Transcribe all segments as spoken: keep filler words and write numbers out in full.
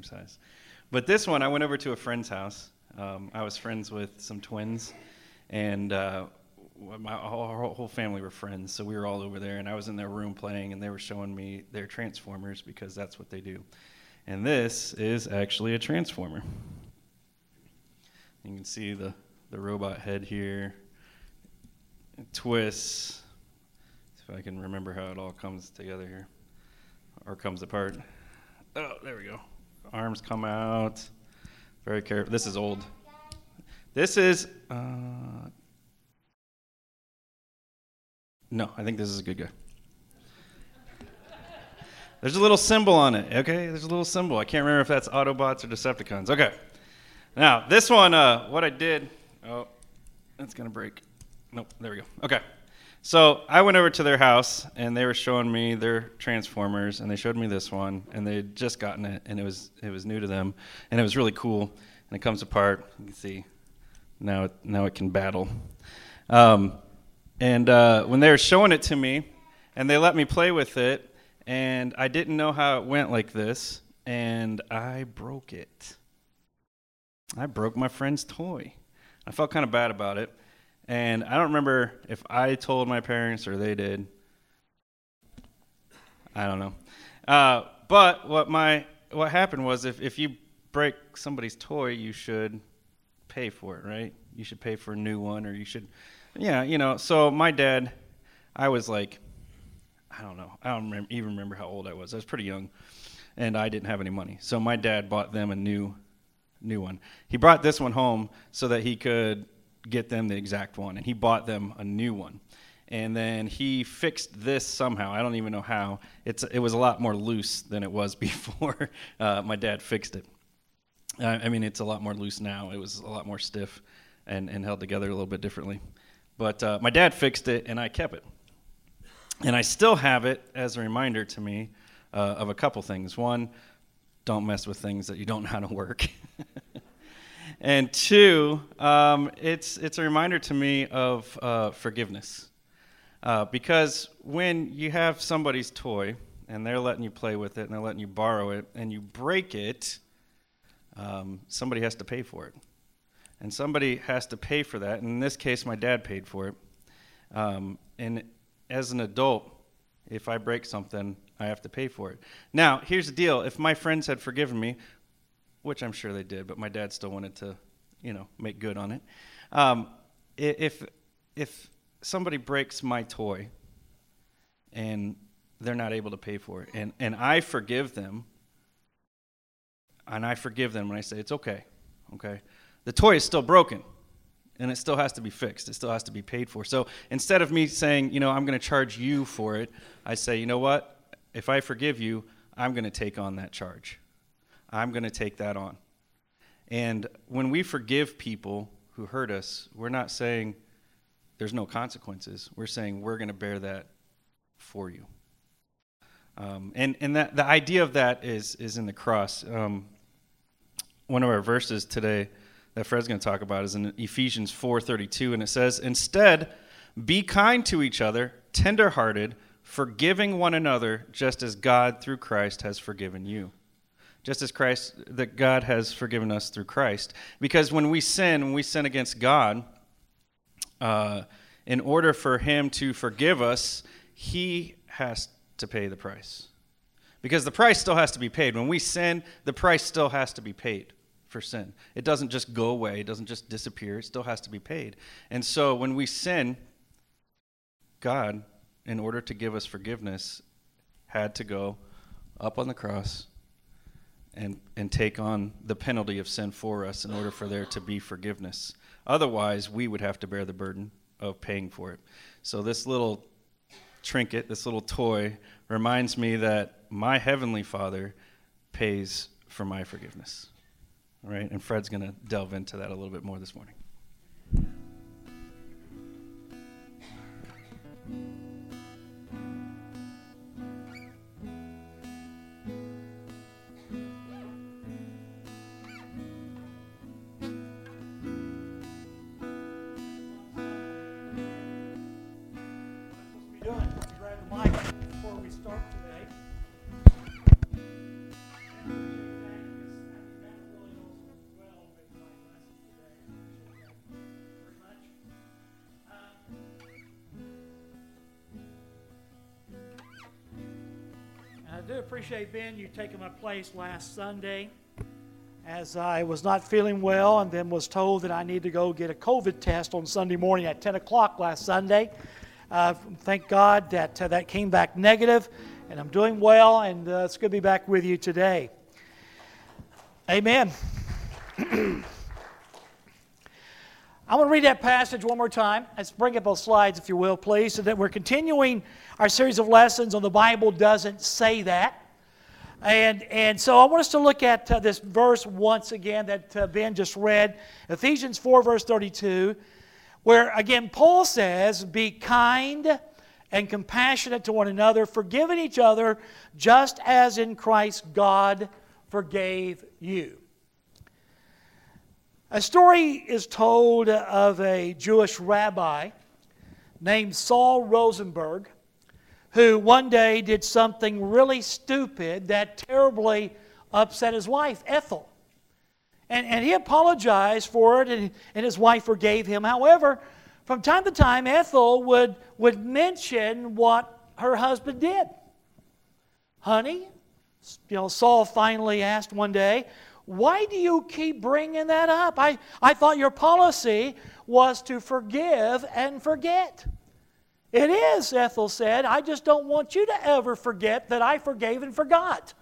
size. But this one, I went over to a friend's house. Um, I was friends with some twins, and uh, my whole, our whole family were friends, so we were all over there, and I was in their room playing, and they were showing me their Transformers because that's what they do. And this is actually a Transformer. You can see the, the robot head here. It twists. See if I can remember how it all comes together here, or comes apart. Oh, there we go. Arms come out. Very careful. This is old. This is, uh, no, I think this is a good guy. There's a little symbol on it, okay? There's a little symbol. I can't remember if that's Autobots or Decepticons. Okay. Now, this one, uh, what I did, oh, it's going to break. Nope, there we go. Okay. So I went over to their house, and they were showing me their Transformers, and they showed me this one, and they had just gotten it, and it was it was new to them, and it was really cool. And it comes apart. You can see now it, now it can battle. Um, and uh, when they were showing it to me, and they let me play with it, and I didn't know how it went like this, and I broke it. I broke my friend's toy. I felt kind of bad about it. And I don't remember if I told my parents or they did. I don't know. Uh, but what my what happened was if, if you break somebody's toy, you should pay for it, right? You should pay for a new one, or you should, yeah, you know. So my dad, I was like, I don't know. I don't remember, even remember how old I was. I was pretty young, and I didn't have any money. So my dad bought them a new, new one. He brought this one home so that he could get them the exact one, and he bought them a new one. And then he fixed this somehow. I don't even know how. It's it was a lot more loose than it was before uh, my dad fixed it. Uh, I mean, it's a lot more loose now. It was a lot more stiff and, and held together a little bit differently. But uh, my dad fixed it, and I kept it. And I still have it as a reminder to me uh, of a couple things. One, don't mess with things that you don't know how to work. And two, um, it's it's a reminder to me of uh, forgiveness. Uh, because when you have somebody's toy and they're letting you play with it and they're letting you borrow it and you break it, um, somebody has to pay for it. And somebody has to pay for that. And in this case, my dad paid for it. Um, and as an adult, if I break something, I have to pay for it. Now, here's the deal. If my friends had forgiven me, which I'm sure they did, but my dad still wanted to, you know, make good on it. Um, if if somebody breaks my toy and they're not able to pay for it, and, and I forgive them, and I forgive them when I say, it's okay, okay? The toy is still broken, and it still has to be fixed. It still has to be paid for. So instead of me saying, you know, I'm going to charge you for it, I say, you know what? If I forgive you, I'm going to take on that charge. I'm going to take that on. And when we forgive people who hurt us, we're not saying there's no consequences. We're saying we're going to bear that for you. Um, and and that the idea of that is is in the cross. Um, one of our verses today that Fred's going to talk about is in Ephesians four thirty-two, and it says, "Instead, be kind to each other, tender-hearted, forgiving one another, just as God through Christ has forgiven you." Just as Christ, that God has forgiven us through Christ. Because when we sin, when we sin against God, uh, in order for him to forgive us, he has to pay the price. Because the price still has to be paid. When we sin, the price still has to be paid for sin. It doesn't just go away. It doesn't just disappear. It still has to be paid. And so when we sin, God, in order to give us forgiveness, had to go up on the cross and and take on the penalty of sin for us in order for there to be forgiveness. Otherwise, we would have to bear the burden of paying for it. So this little trinket, this little toy, reminds me that my Heavenly Father pays for my forgiveness. All right? And Fred's going to delve into that a little bit more this morning. Start today. appreciate, Ben, you taking my place last Sunday as I was not feeling well and then was told that I need to go get a COVID test on Sunday morning at ten o'clock last Sunday. Uh, thank God that uh, that came back negative, and I'm doing well, and uh, it's good to be back with you today. Amen. I want to read that passage one more time. Let's bring up those slides, if you will, please, so that we're continuing our series of lessons on The Bible Doesn't Say That. And, and so I want us to look at uh, this verse once again that uh, Ben just read, Ephesians four, verse thirty-two, where, again, Paul says, be kind and compassionate to one another, forgiving each other, just as in Christ God forgave you. A story is told of a Jewish rabbi named Saul Rosenberg, who one day did something really stupid that terribly upset his wife, Ethel. And, and he apologized for it, and, and his wife forgave him. However, from time to time, Ethel would, would mention what her husband did. Honey, you know, Saul finally asked one day, why do you keep bringing that up? I, I thought your policy was to forgive and forget. It is, Ethel said. I just don't want you to ever forget that I forgave and forgot.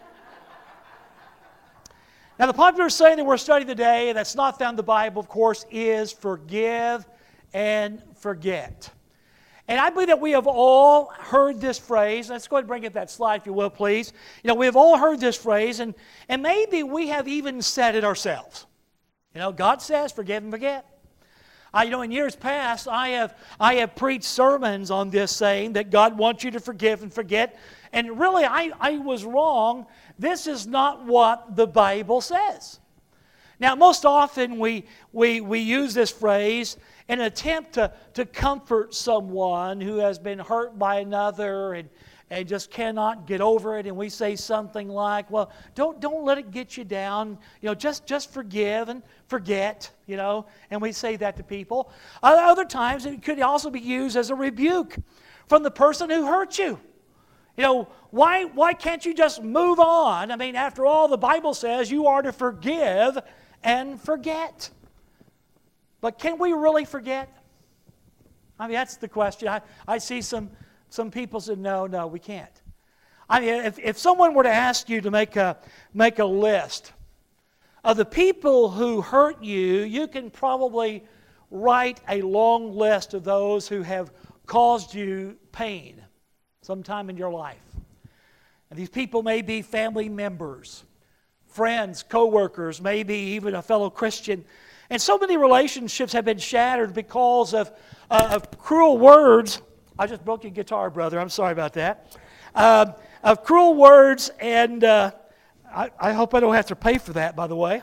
Now, the popular saying that we're studying today, that's not found in the Bible, of course, is forgive and forget. And I believe that we have all heard this phrase. Let's go ahead and bring up that slide, if you will, please. You know, we have all heard this phrase, and, and maybe we have even said it ourselves. You know, God says, forgive and forget. I, you know, in years past, I have, I have preached sermons on this saying that God wants you to forgive and forget. And really, I, I was wrong. This is not what the Bible says. Now, most often we, we, we use this phrase in an attempt to, to comfort someone who has been hurt by another and, and just cannot get over it. And we say something like, well, don't, don't let it get you down. You know, just, just forgive and forget, you know. And we say that to people. Other times it could also be used as a rebuke from the person who hurt you. You know, why, why can't you just move on? I mean, after all, the Bible says you are to forgive and forget. But can we really forget? I mean, that's the question. I, I see some, some people say, no, no, we can't. I mean, if, if someone were to ask you to make a, make a list of the people who hurt you, you can probably write a long list of those who have caused you pain sometime in your life. And these people may be family members, friends, co-workers, maybe even a fellow Christian. And so many relationships have been shattered because of, uh, of cruel words. I just broke your guitar, brother. I'm sorry about that. Uh, of cruel words, and uh, I, I hope I don't have to pay for that, by the way.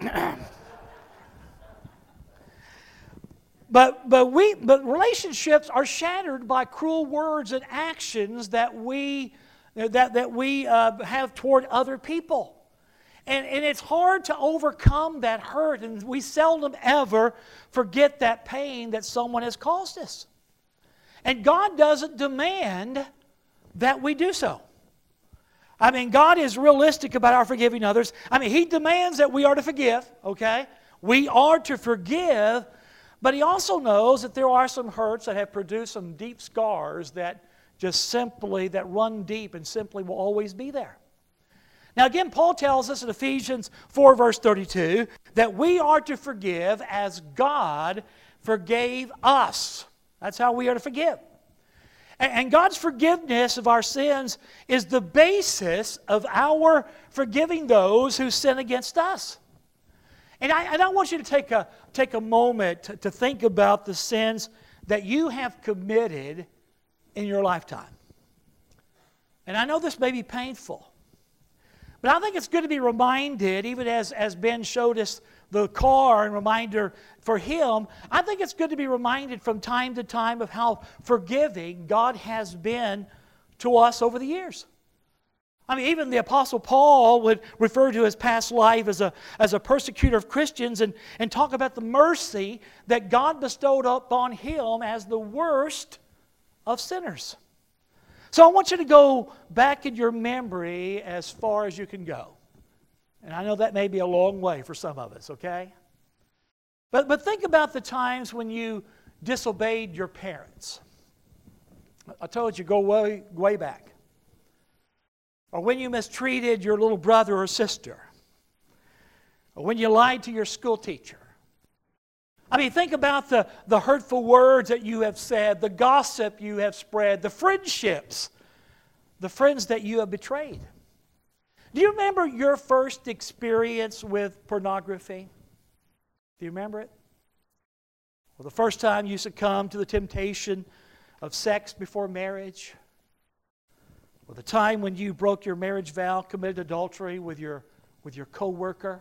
but but we but relationships are shattered by cruel words and actions that we that that we uh, have toward other people. And, and it's hard to overcome that hurt, and we seldom ever forget that pain that someone has caused us. And God doesn't demand that we do so. I mean, God is realistic about our forgiving others. I mean, He demands that we are to forgive, okay? We are to forgive, but He also knows that there are some hurts that have produced some deep scars that just simply, that run deep and simply will always be there. Now again, Paul tells us in Ephesians four, verse thirty-two, that we are to forgive as God forgave us. That's how we are to forgive. And God's forgiveness of our sins is the basis of our forgiving those who sin against us. And I, and I want you to take a, take a moment to, to think about the sins that you have committed in your lifetime. And I know this may be painful. But I think it's good to be reminded, even as, as Ben showed us the car and reminder for him, I think it's good to be reminded from time to time of how forgiving God has been to us over the years. I mean, even the Apostle Paul would refer to his past life as a, as a persecutor of Christians and, and talk about the mercy that God bestowed upon him as the worst of sinners. So I want you to go back in your memory as far as you can go. And I know that may be a long way for some of us, okay? But, but think about the times when you disobeyed your parents. I told you, go way, way back. Or when you mistreated your little brother or sister. Or when you lied to your school teacher. I mean, think about the, the hurtful words that you have said, the gossip you have spread, the friendships, the friends that you have betrayed. Do you remember your first experience with pornography? Do you remember it? Well, the first time you succumbed to the temptation of sex before marriage? Or the time when you broke your marriage vow, committed adultery with your, with your co-worker?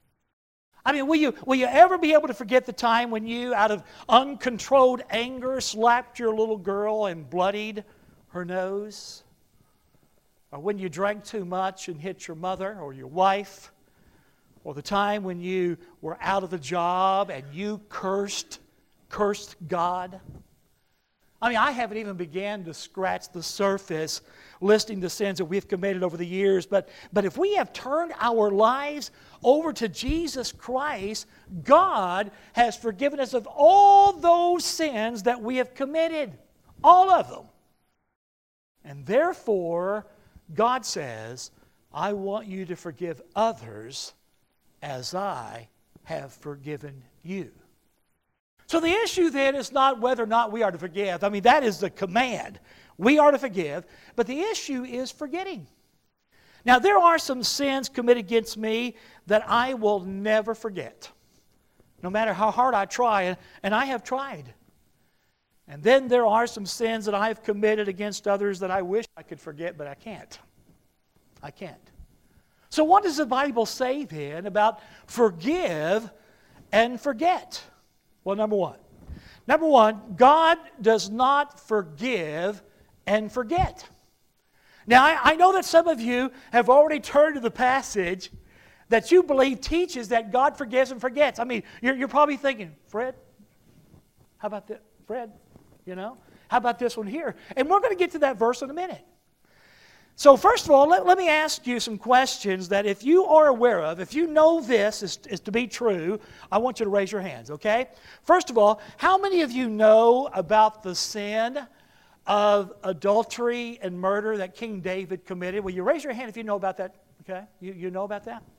I mean, will you, will you ever be able to forget the time when you, out of uncontrolled anger, slapped your little girl and bloodied her nose? Or when you drank too much and hit your mother or your wife? Or the time when you were out of the job and you cursed, cursed God? I mean, I haven't even began to scratch the surface listing the sins that we've committed over the years. But, but if we have turned our lives over to Jesus Christ, God has forgiven us of all those sins that we have committed. All of them. And therefore, God says, I want you to forgive others as I have forgiven you. So the issue then is not whether or not we are to forgive. I mean, that is the command. We are to forgive. But the issue is forgetting. Now, there are some sins committed against me that I will never forget. No matter how hard I try, and I have tried. And then there are some sins that I have committed against others that I wish I could forget, but I can't. I can't. So what does the Bible say then about forgive and forget? Well, number one. Number one, God does not forgive and forget. Now, I, I know that some of you have already turned to the passage that you believe teaches that God forgives and forgets. I mean, you're, you're probably thinking, Fred, how about that? Fred, you know, how about this one here? And we're going to get to that verse in a minute. So first of all, let, let me ask you some questions that if you are aware of, if you know this is, is to be true, I want you to raise your hands, okay? First of all, how many of you know about the sin of adultery and murder that King David committed? Will you raise your hand if you know about that, okay? You, you know about that?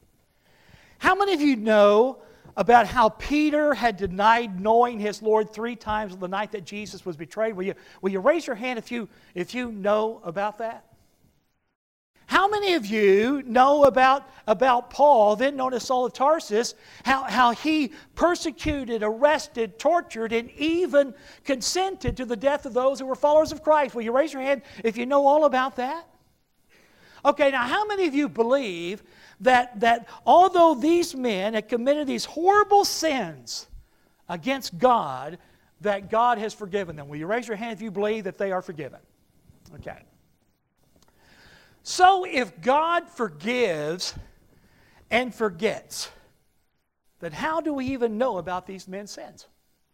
How many of you know about how Peter had denied knowing his Lord three times on the night that Jesus was betrayed? Will you, will you raise your hand if you, if you know about that? How many of you know about, about Paul, then known as Saul of Tarsus, how, how he persecuted, arrested, tortured, and even consented to the death of those who were followers of Christ? Will you raise your hand if you know all about that? Okay, now how many of you believe that, that although these men had committed these horrible sins against God, that God has forgiven them? Will you raise your hand if you believe that they are forgiven? Okay. So if God forgives and forgets, then how do we even know about these men's sins?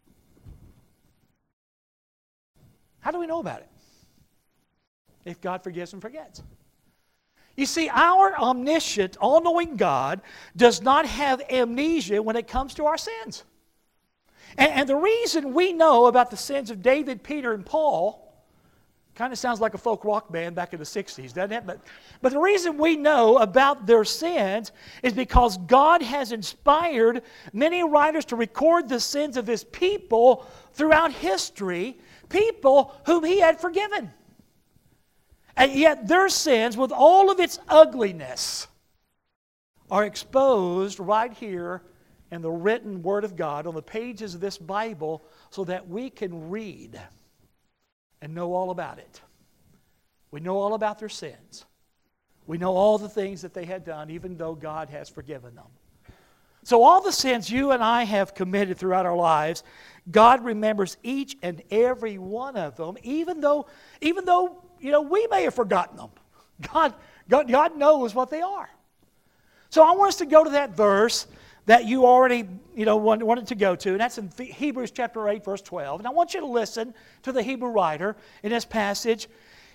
How do we know about it? If God forgives and forgets. You see, our omniscient, all-knowing God does not have amnesia when it comes to our sins. And, and the reason we know about the sins of David, Peter, and Paul kind of sounds like a folk rock band back in the sixties, doesn't it? But, but the reason we know about their sins is because God has inspired many writers to record the sins of His people throughout history, people whom He had forgiven. And yet their sins, with all of its ugliness, are exposed right here in the written Word of God on the pages of this Bible so that we can read and know all about it. We know all about their sins. We know all the things that they had done, even though God has forgiven them. So all the sins you and I have committed throughout our lives, God remembers each and every one of them, even though, even though you know, we may have forgotten them. God, God, God knows what they are. So I want us to go to that verse that you already, you know, wanted to go to, and that's in Hebrews chapter eight, verse twelve. And I want you to listen to the Hebrew writer in this passage.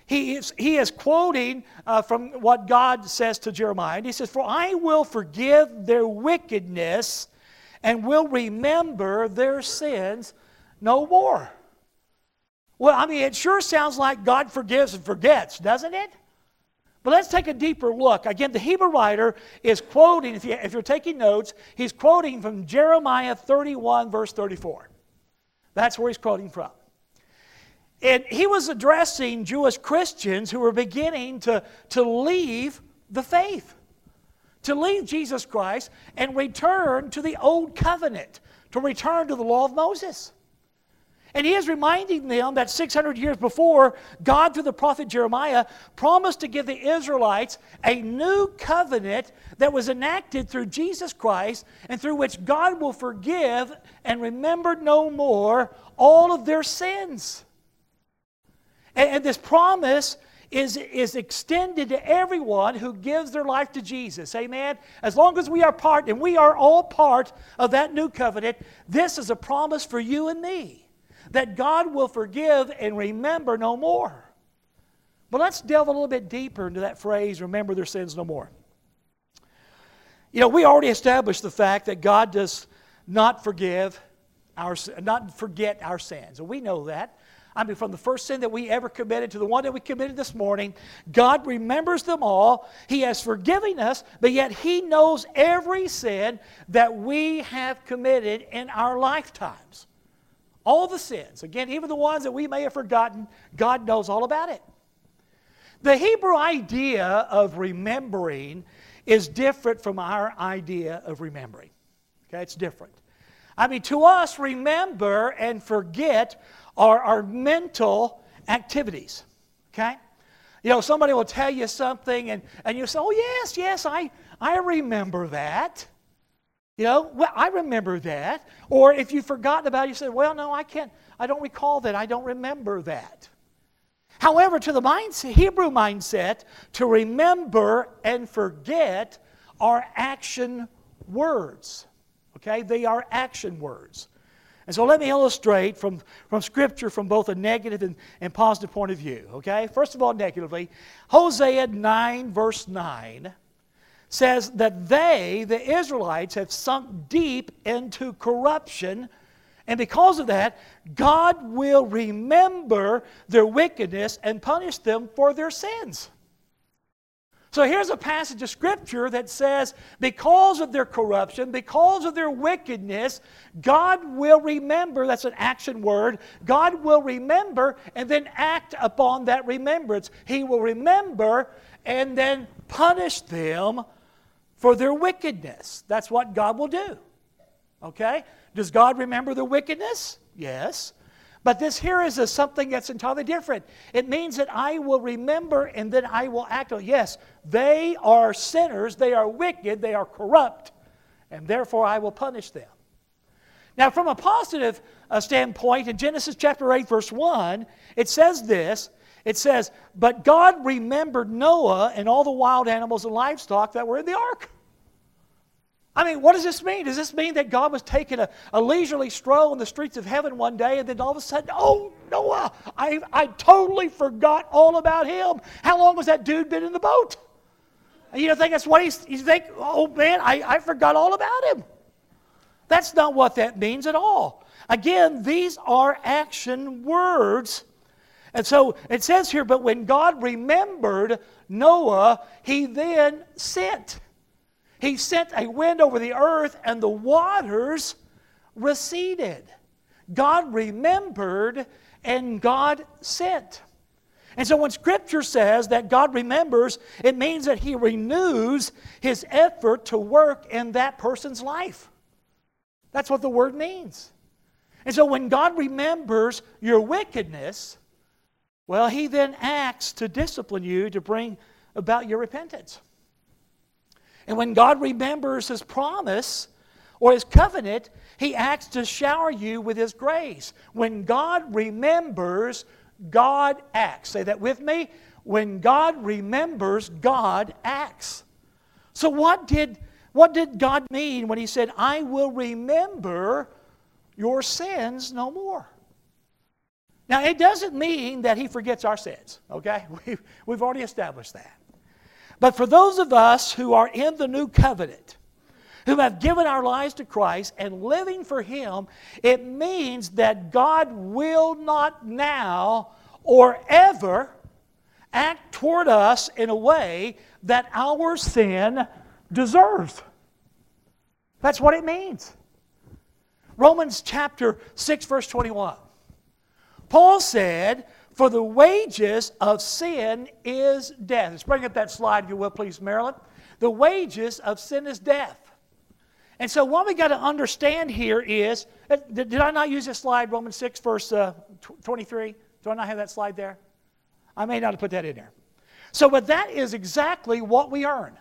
he is, he is quoting uh, from what God says to Jeremiah. And he says, "For I will forgive their wickedness and will remember their sins no more." Well, I mean, it sure sounds like God forgives and forgets, doesn't it? But let's take a deeper look. Again, the Hebrew writer is quoting, if, you, if you're taking notes, he's quoting from Jeremiah thirty-one, verse thirty-four. That's where he's quoting from. And he was addressing Jewish Christians who were beginning to, to leave the faith, to leave Jesus Christ and return to the old covenant, to return to the law of Moses. And he is reminding them that six hundred years before, God, through the prophet Jeremiah, promised to give the Israelites a new covenant that was enacted through Jesus Christ and through which God will forgive and remember no more all of their sins. And, and this promise is, is extended to everyone who gives their life to Jesus. Amen? As long as we are part, and we are all part of that new covenant, this is a promise for you and me, that God will forgive and remember no more. But let's delve a little bit deeper into that phrase, remember their sins no more. You know, we already established the fact that God does not forgive our, not forget our sins. And we know that. I mean, from the first sin that we ever committed to the one that we committed this morning, God remembers them all. He has forgiven us, but yet He knows every sin that we have committed in our lifetimes. All the sins. Again, even the ones that we may have forgotten, God knows all about it. The Hebrew idea of remembering is different from our idea of remembering. Okay, it's different. I mean, to us, remember and forget are our mental activities. Okay? You know, somebody will tell you something and, and you say, "Oh, yes, yes, I, I remember that." You know, well, I remember that. Or if you've forgotten about it, you say, "Well, no, I can't, I don't recall that. I don't remember that." However, to the mindset, Hebrew mindset, to remember and forget are action words. Okay? They are action words. And so let me illustrate from, from Scripture from both a negative and, and positive point of view. Okay? First of all, negatively, Hosea nine, verse nine, says that they, the Israelites, have sunk deep into corruption, and because of that, God will remember their wickedness and punish them for their sins. So here's a passage of Scripture that says, because of their corruption, because of their wickedness, God will remember, that's an action word, God will remember and then act upon that remembrance. He will remember and then punish them for their wickedness. That's what God will do. Okay? Does God remember their wickedness? Yes. But this here is a something that's entirely different. It means that I will remember and then I will act on it. Yes, they are sinners, they are wicked, they are corrupt, and therefore I will punish them. Now, from a positive uh, standpoint, in Genesis chapter eight, verse one, it says this. It says, "But God remembered Noah and all the wild animals and livestock that were in the ark." I mean, what does this mean? Does this mean that God was taking a, a leisurely stroll in the streets of heaven one day and then all of a sudden, "Oh, Noah, I, I totally forgot all about him. How long has that dude been in the boat?" And you don't think that's what he's, you think, "Oh man, I, I forgot all about him." That's not what that means at all. Again, these are action words. And so it says here, "But when God remembered Noah, He then sent." He sent a wind over the earth and the waters receded. God remembered and God sent. And so when Scripture says that God remembers, it means that He renews His effort to work in that person's life. That's what the word means. And so when God remembers your wickedness, well, He then acts to discipline you to bring about your repentance. And when God remembers His promise or His covenant, He acts to shower you with His grace. When God remembers, God acts. Say that with me. When God remembers, God acts. So what did, what did God mean when He said, "I will remember your sins no more"? Now, it doesn't mean that He forgets our sins, okay? We've, we've already established that. But for those of us who are in the new covenant, who have given our lives to Christ and living for Him, it means that God will not now or ever act toward us in a way that our sin deserves. That's what it means. Romans chapter six, verse twenty-one. Paul said, "For the wages of sin is death." Let's bring up that slide, if you will, please, Marilyn. The wages of sin is death. And so what we got to understand here is, did, did I not use this slide, Romans six, verse uh, twenty-three? Do I not have that slide there? I may not have put that in there. So, but that is exactly what we earn.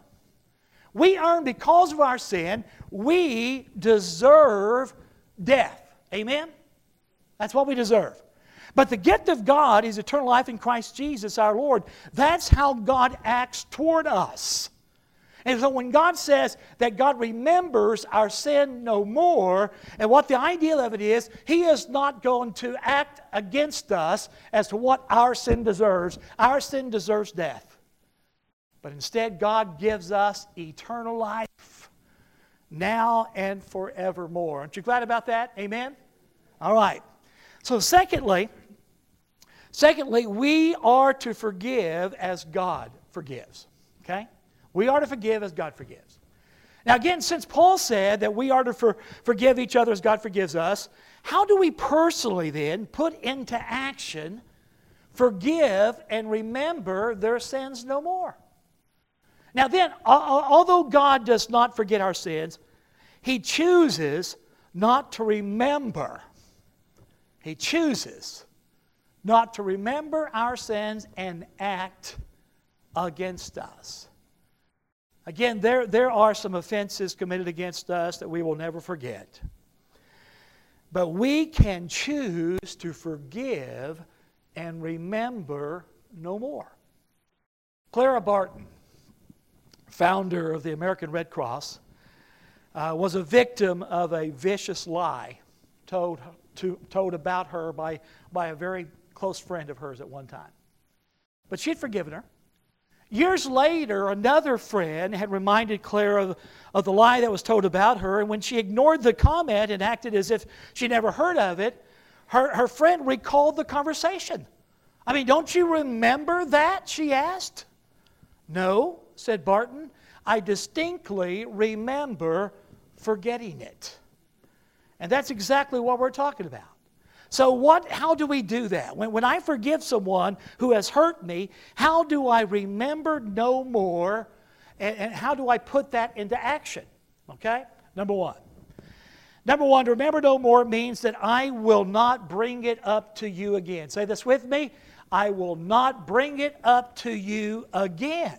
We earn because of our sin. We deserve death. Amen? That's what we deserve. But the gift of God is eternal life in Christ Jesus our Lord. That's how God acts toward us. And so when God says that God remembers our sin no more, and what the idea of it is, He is not going to act against us as to what our sin deserves. Our sin deserves death. But instead, God gives us eternal life now and forevermore. Aren't you glad about that? Amen? All right. So secondly, secondly, we are to forgive as God forgives. Okay? We are to forgive as God forgives. Now again, since Paul said that we are to for, forgive each other as God forgives us, how do we personally then put into action, forgive and remember their sins no more? Now then, although God does not forget our sins, He chooses not to remember. He chooses not to remember our sins and act against us. Again, there, there are some offenses committed against us that we will never forget. But we can choose to forgive and remember no more. Clara Barton, founder of the American Red Cross, uh, was a victim of a vicious lie told, to, told about her by, by a very close friend of hers at one time. But she had forgiven her. Years later, another friend had reminded Clara of, of the lie that was told about her, and when she ignored the comment and acted as if she never heard of it, her, her friend recalled the conversation. I mean, don't you remember that, she asked. No, said Barton, I distinctly remember forgetting it. And that's exactly what we're talking about. So what? How do we do that? When, when I forgive someone who has hurt me, how do I remember no more, and, and how do I put that into action? Okay? Number one. Number one, to remember no more means that I will not bring it up to you again. Say this with me. I will not bring it up to you again.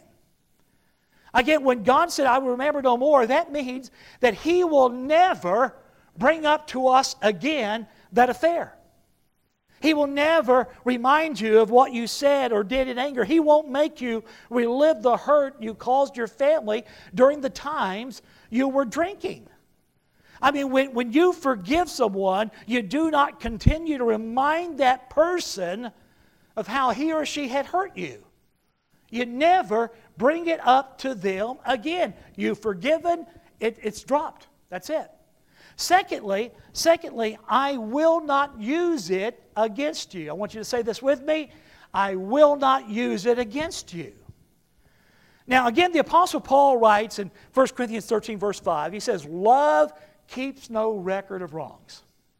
Again, when God said, I will remember no more, that means that He will never bring up to us again that affair. He will never remind you of what you said or did in anger. He won't make you relive the hurt you caused your family during the times you were drinking. I mean, when, when you forgive someone, you do not continue to remind that person of how he or she had hurt you. You never bring it up to them again. You've forgiven, it, it's dropped. That's it. Secondly, secondly, I will not use it against you. I want you to say this with me. I will not use it against you. Now, again, the Apostle Paul writes in First Corinthians thirteen, verse five, he says, love keeps no record of wrongs.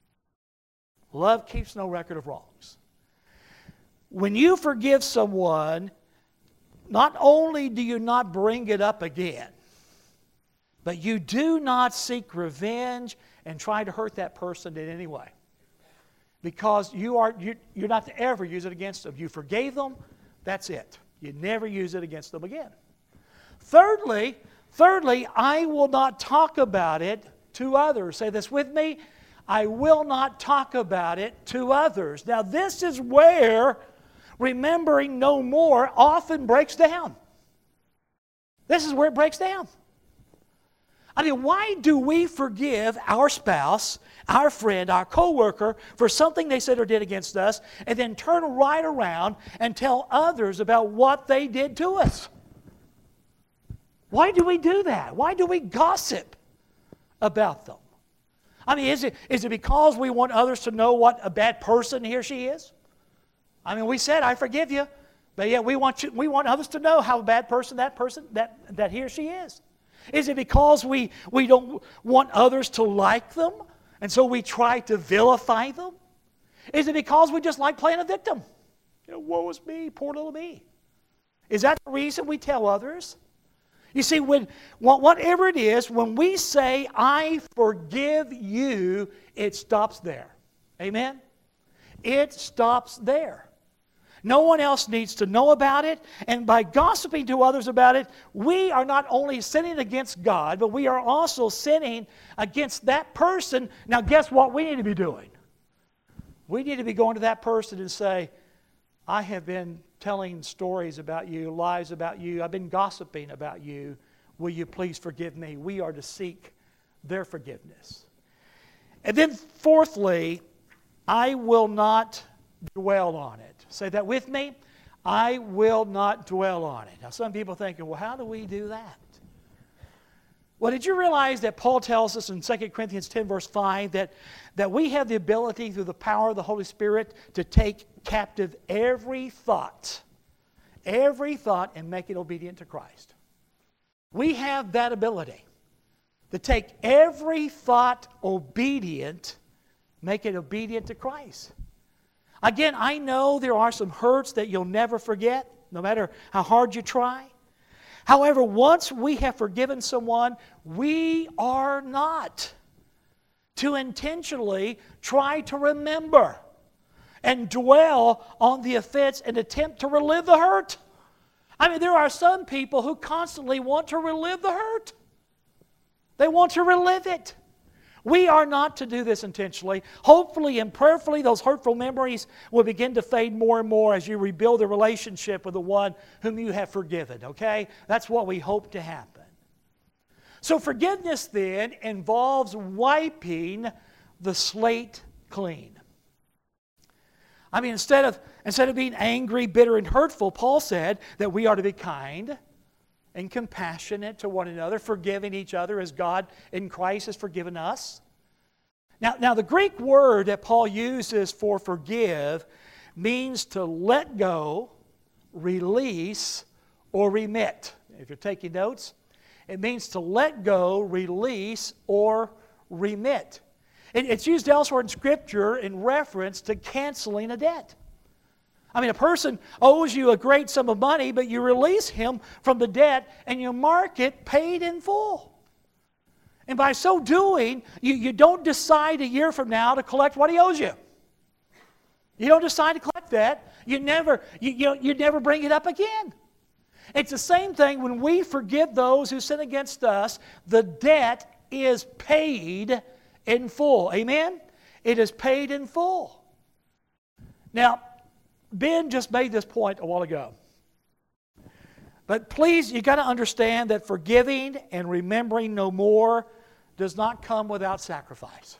Love keeps no record of wrongs. When you forgive someone, not only do you not bring it up again, but you do not seek revenge and try to hurt that person in any way. Because you are, you, you're not to ever use it against them. You forgave them, that's it. You never use it against them again. Thirdly, thirdly, I will not talk about it to others. Say this with me. I will not talk about it to others. Now this is where remembering no more often breaks down. This is where it breaks down. I mean, why do we forgive our spouse, our friend, our coworker for something they said or did against us, and then turn right around and tell others about what they did to us? Why do we do that? Why do we gossip about them? I mean, is it, is it because we want others to know what a bad person he or she is? I mean, we said, I forgive you, but yet we want, you, we want others to know how a bad person that person, that, that he or she is. Is it because we, we don't want others to like them, and so we try to vilify them? Is it because we just like playing a victim? You know, woe is me, poor little me. Is that the reason we tell others? You see, when whatever it is, when we say, I forgive you, it stops there. Amen? It stops there. No one else needs to know about it. And by gossiping to others about it, we are not only sinning against God, but we are also sinning against that person. Now, guess what we need to be doing? We need to be going to that person and say, I have been telling stories about you, lies about you. I've been gossiping about you. Will you please forgive me? We are to seek their forgiveness. And then fourthly, I will not dwell on it. Say that with me. I will not dwell on it. Now some people are thinking, well, how do we do that? Well, did you realize that Paul tells us in Second Corinthians ten, verse five, that, that we have the ability through the power of the Holy Spirit to take captive every thought, every thought, and make it obedient to Christ? We have that ability to take every thought obedient, make it obedient to Christ. Again, I know there are some hurts that you'll never forget, no matter how hard you try. However, once we have forgiven someone, we are not to intentionally try to remember and dwell on the offense and attempt to relive the hurt. I mean, there are some people who constantly want to relive the hurt. They want to relive it. We are not to do this intentionally. Hopefully and prayerfully, those hurtful memories will begin to fade more and more as you rebuild a relationship with the one whom you have forgiven, okay? That's what we hope to happen. So forgiveness then involves wiping the slate clean. I mean, instead of, instead of being angry, bitter, and hurtful, Paul said that we are to be kind and compassionate to one another, forgiving each other as God in Christ has forgiven us. Now, now the Greek word that Paul uses for forgive means to let go, release, or remit. If you're taking notes, it means to let go, release, or remit. It, it's used elsewhere in Scripture in reference to canceling a debt. I mean, a person owes you a great sum of money, but you release him from the debt and you mark it paid in full. And by so doing, you, you don't decide a year from now to collect what he owes you. You don't decide to collect that. You never, you, you, you never bring it up again. It's the same thing when we forgive those who sin against us. The debt is paid in full. Amen? It is paid in full. Now, Ben just made this point a while ago. But please, you got to understand that forgiving and remembering no more does not come without sacrifice.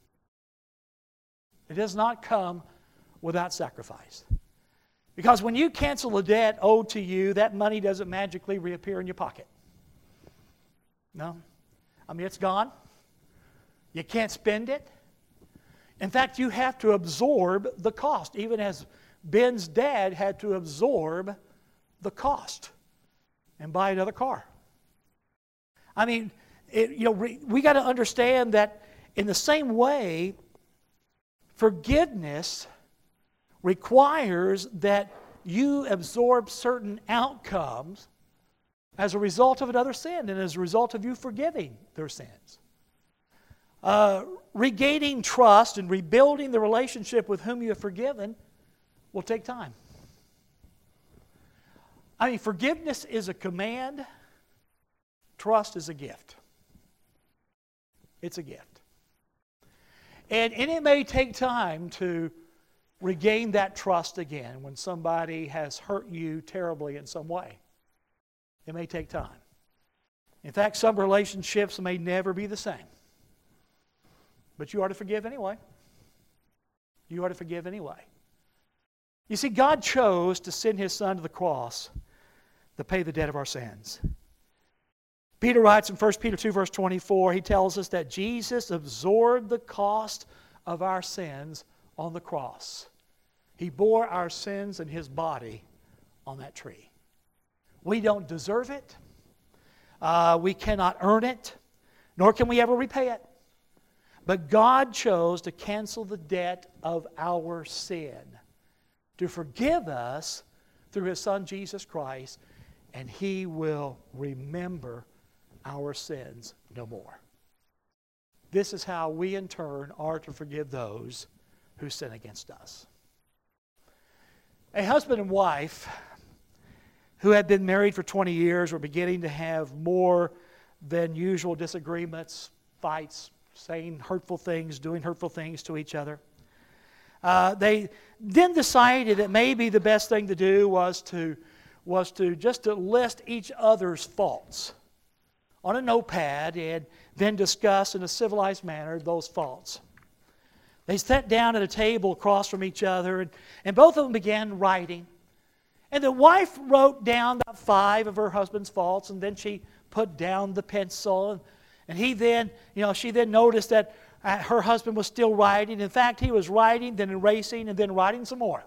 It does not come without sacrifice. Because when you cancel a debt owed to you, that money doesn't magically reappear in your pocket. No. I mean, it's gone. You can't spend it. In fact, you have to absorb the cost, even as Ben's dad had to absorb the cost and buy another car. I mean, it, you know, we, we got to understand that in the same way, forgiveness requires that you absorb certain outcomes as a result of another sin and as a result of you forgiving their sins. Uh, regaining trust and rebuilding the relationship with whom you have forgiven will take time. I mean, forgiveness is a command. Trust is a gift. It's a gift. And, and it may take time to regain that trust again when somebody has hurt you terribly in some way. It may take time. In fact, some relationships may never be the same. But you are to forgive anyway. You are to forgive anyway. You see, God chose to send His Son to the cross to pay the debt of our sins. Peter writes in First Peter two, verse twenty-four, he tells us that Jesus absorbed the cost of our sins on the cross. He bore our sins in His body on that tree. We don't deserve it. Uh, we cannot earn it, nor can we ever repay it. But God chose to cancel the debt of our sin, to forgive us through His Son Jesus Christ, and He will remember our sins no more. This is how we in turn are to forgive those who sin against us. A husband and wife who had been married for twenty years were beginning to have more than usual disagreements, fights, saying hurtful things, doing hurtful things to each other. Uh, they then decided that maybe the best thing to do was to, was to just to list each other's faults on a notepad and then discuss in a civilized manner those faults. They sat down at a table across from each other, and, and both of them began writing. And the wife wrote down about five of her husband's faults, and then she put down the pencil. And, and he then, you know, she then noticed that uh, her husband was still writing. In fact, he was writing, then erasing, and then writing some more.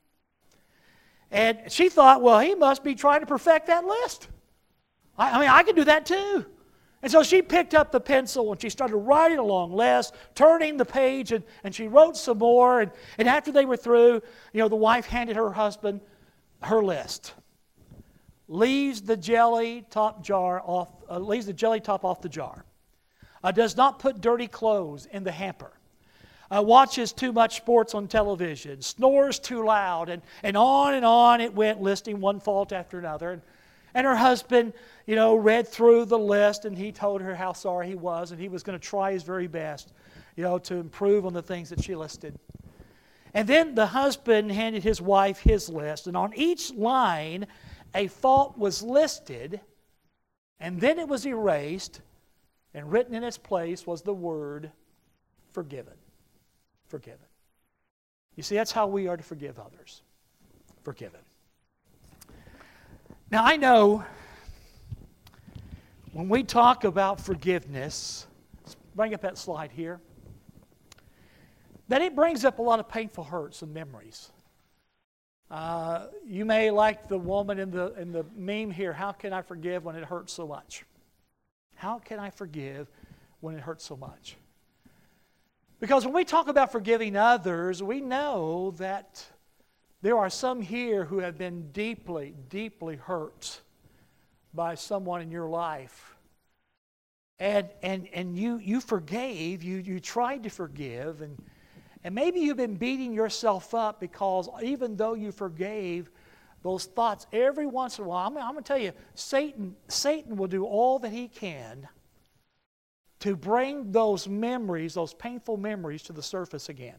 And she thought, well, he must be trying to perfect that list. I, I mean, I can do that too. And so she picked up the pencil and she started writing a long list, turning the page, and, and she wrote some more. And, and after they were through, you know, the wife handed her husband her list. Leaves the jelly top jar off, uh, leaves the jelly top off the jar. Uh, does not put dirty clothes in the hamper. Uh, watches too much sports on television. Snores too loud. And, and on and on it went, listing one fault after another. And, and her husband, you know, read through the list, and he told her how sorry he was, and he was going to try his very best, you know, to improve on the things that she listed. And then the husband handed his wife his list, and on each line a fault was listed, and then it was erased, and written in its place was the word forgiven. Forgiven. You see, that's how we are to forgive others. Forgiven. Now, I know when we talk about forgiveness, let's bring up that slide here, that it brings up a lot of painful hurts and memories. Uh, you may like the woman in the, in the meme here, how can I forgive when it hurts so much? How can I forgive when it hurts so much? Because when we talk about forgiving others, we know that there are some here who have been deeply, deeply hurt by someone in your life. And, and, and you, you forgave, you, you tried to forgive, and, and maybe you've been beating yourself up because even though you forgave, those thoughts every once in a while, I'm, I'm going to tell you, Satan, Satan will do all that he can to bring those memories, those painful memories, to the surface again.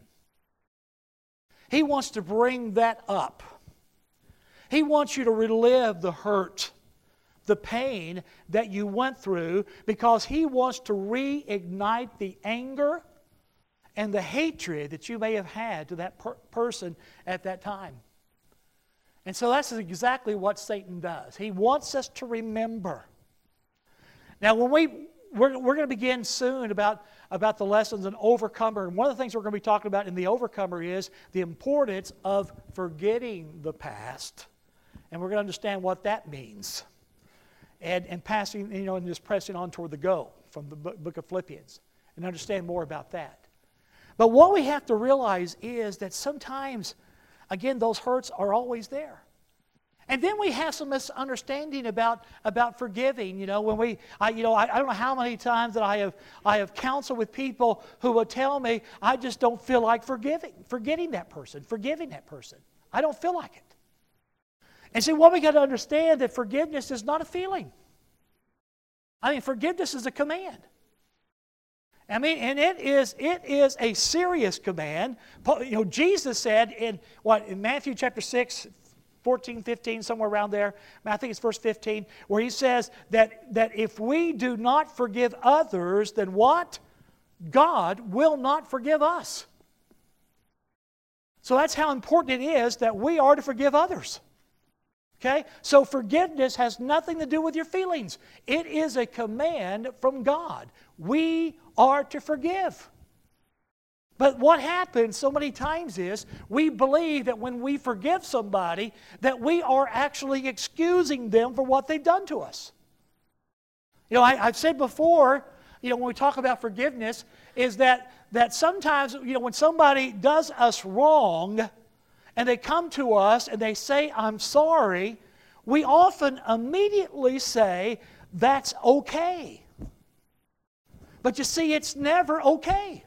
He wants to bring that up. He wants you to relive the hurt, the pain that you went through, because he wants to reignite the anger and the hatred that you may have had to that per- person at that time. And so that's exactly what Satan does. He wants us to remember. Now, when we we're, we're going to begin soon about, about the lessons in Overcomer. And one of the things we're going to be talking about in the Overcomer is the importance of forgetting the past. And we're going to understand what that means. And, and passing, you know, and just pressing on toward the goal from the book of Philippians. And understand more about that. But what we have to realize is that sometimes, again, those hurts are always there. And then we have some misunderstanding about, about forgiving. You know, when we, I, you know, I, I don't know how many times that I have, I have counseled with people who will tell me, I just don't feel like forgiving, forgetting that person, forgiving that person. I don't feel like it. And see, what we got to understand that forgiveness is not a feeling. I mean, forgiveness is a command. I mean, and it is it is a serious command. You know, Jesus said in what in Matthew chapter six, fourteen, fifteen, somewhere around there. I think it's verse fifteen, where he says that, that if we do not forgive others, then what? God will not forgive us. So that's how important it is that we are to forgive others. Okay? So forgiveness has nothing to do with your feelings. It is a command from God. We are to forgive. But what happens so many times is we believe that when we forgive somebody, that we are actually excusing them for what they've done to us. You know, I, I've said before, you know, when we talk about forgiveness, is that, that sometimes, you know, when somebody does us wrong and they come to us and they say, I'm sorry, we often immediately say, that's okay. But you see, it's never okay.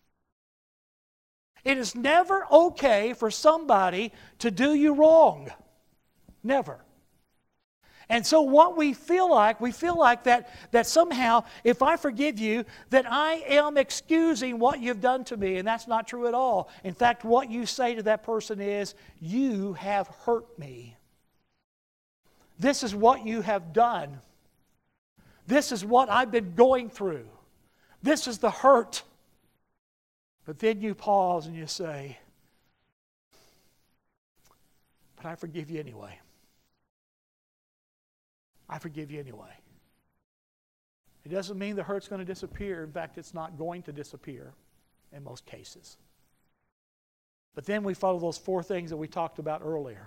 It is never okay for somebody to do you wrong. Never. And so what we feel like, we feel like that, that somehow, if I forgive you, that I am excusing what you've done to me, and that's not true at all. In fact, what you say to that person is, you have hurt me. This is what you have done. This is what I've been going through. This is the hurt. But then you pause and you say, but I forgive you anyway. I forgive you anyway. It doesn't mean the hurt's going to disappear. In fact, it's not going to disappear in most cases. But then we follow those four things that we talked about earlier.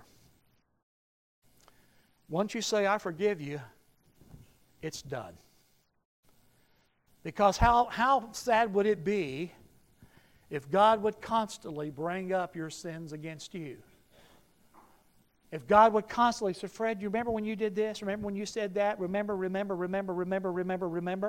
Once you say, I forgive you, it's done. Because how, how sad would it be if God would constantly bring up your sins against you? If God would constantly say, Fred, you remember when you did this? Remember when you said that? Remember, remember, remember, remember, remember, remember?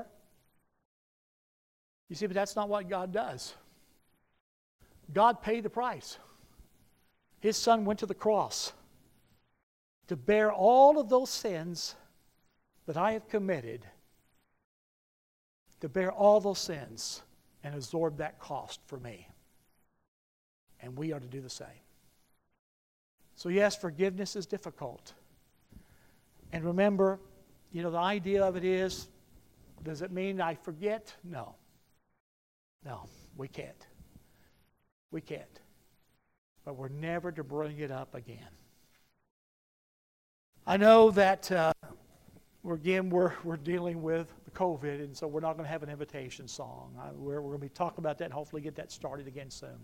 You see, but that's not what God does. God paid the price. His Son went to the cross to bear all of those sins that I have committed, to bear all those sins and absorb that cost for me. And we are to do the same. So yes, forgiveness is difficult. And remember, you know, the idea of it is, does it mean I forget? No. No, we can't. We can't. But we're never to bring it up again. I know that uh, we're, again, we're, we're dealing with the COVID, and so we're not going to have an invitation song. I, we're, we're going to be talking about that and hopefully get that started again soon.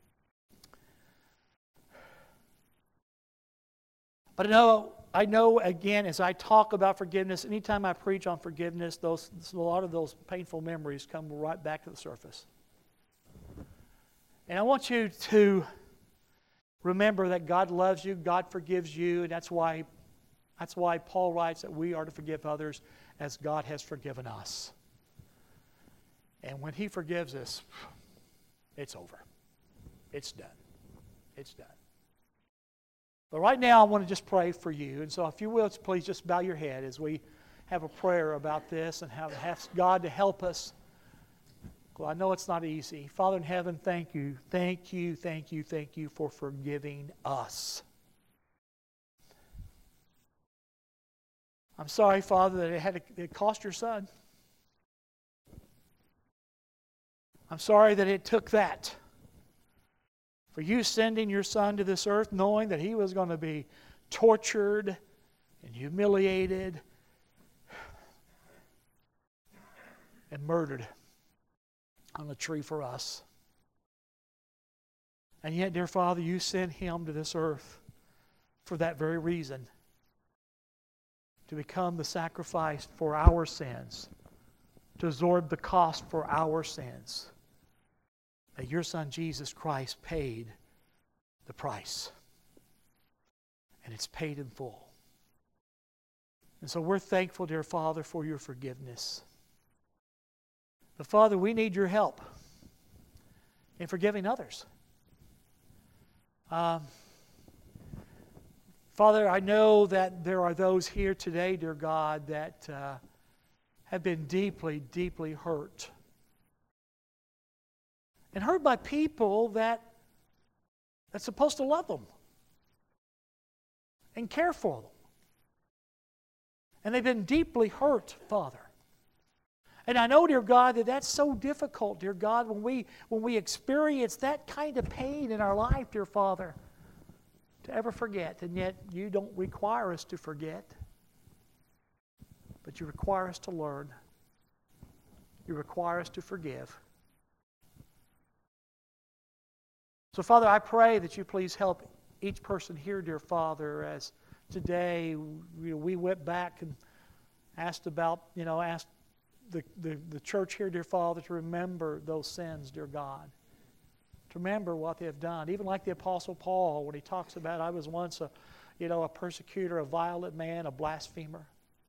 But I know, I know, again, as I talk about forgiveness, anytime I preach on forgiveness, those, a lot of those painful memories come right back to the surface. And I want you to remember that God loves you, God forgives you, and that's why, that's why Paul writes that we are to forgive others as God has forgiven us. And when He forgives us, it's over. It's done. It's done. But right now, I want to just pray for you. And so if you will, please just bow your head as we have a prayer about this and have ask God to help us. Well, I know it's not easy. Father in heaven, thank you. Thank you, thank you, thank you for forgiving us. I'm sorry, Father, that it had to, it cost your Son. I'm sorry that it took that. For you sending your Son to this earth knowing that He was going to be tortured and humiliated and murdered on a tree for us. And yet, dear Father, you sent Him to this earth for that very reason. To become the sacrifice for our sins. To absorb the cost for our sins. That your Son Jesus Christ paid the price. And it's paid in full. And so we're thankful, dear Father, for your forgiveness. But Father, we need your help in forgiving others. Um, Father, I know that there are those here today, dear God, that uh, have been deeply, deeply hurt. And hurt by people that that's supposed to love them. and care for them. And they've been deeply hurt, Father. And I know, dear God, that that's so difficult, dear God, when we, when we experience that kind of pain in our life, dear Father, to ever forget. And yet you don't require us to forget, but you require us to learn. You require us to forgive. So, Father, I pray that you please help each person here, dear Father, as today we, we went back and asked about, you know, asked the, the, the church here, dear Father, to remember those sins, dear God. To remember what they have done. Even like the Apostle Paul, when he talks about, I was once a, you know, a persecutor, a violent man, a blasphemer.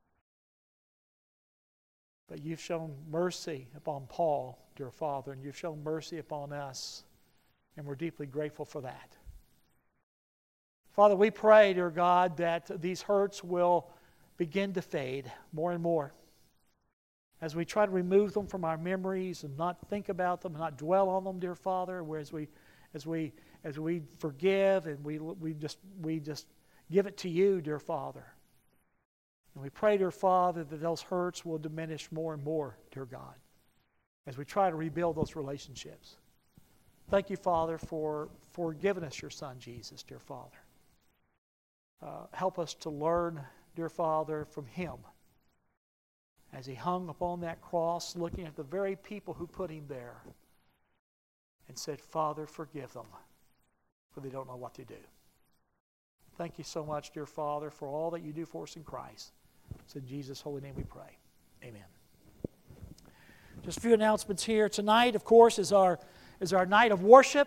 But you've shown mercy upon Paul, dear Father, and you've shown mercy upon us. And we're deeply grateful for that. Father, we pray, dear God, that these hurts will begin to fade more and more as we try to remove them from our memories and not think about them, and not dwell on them, dear Father. Whereas we, as we, as we forgive and we we just we just give it to you, dear Father. And we pray, dear Father, that those hurts will diminish more and more, dear God, as we try to rebuild those relationships. Thank you, Father, for, for giving us your Son, Jesus, dear Father. Uh, help us to learn, dear Father, from Him as He hung upon that cross, looking at the very people who put Him there and said, Father, forgive them, for they don't know what to do. Thank you so much, dear Father, for all that you do for us in Christ. It's in Jesus' holy name we pray. Amen. Just a few announcements here. Tonight, of course, is our is our night of worship.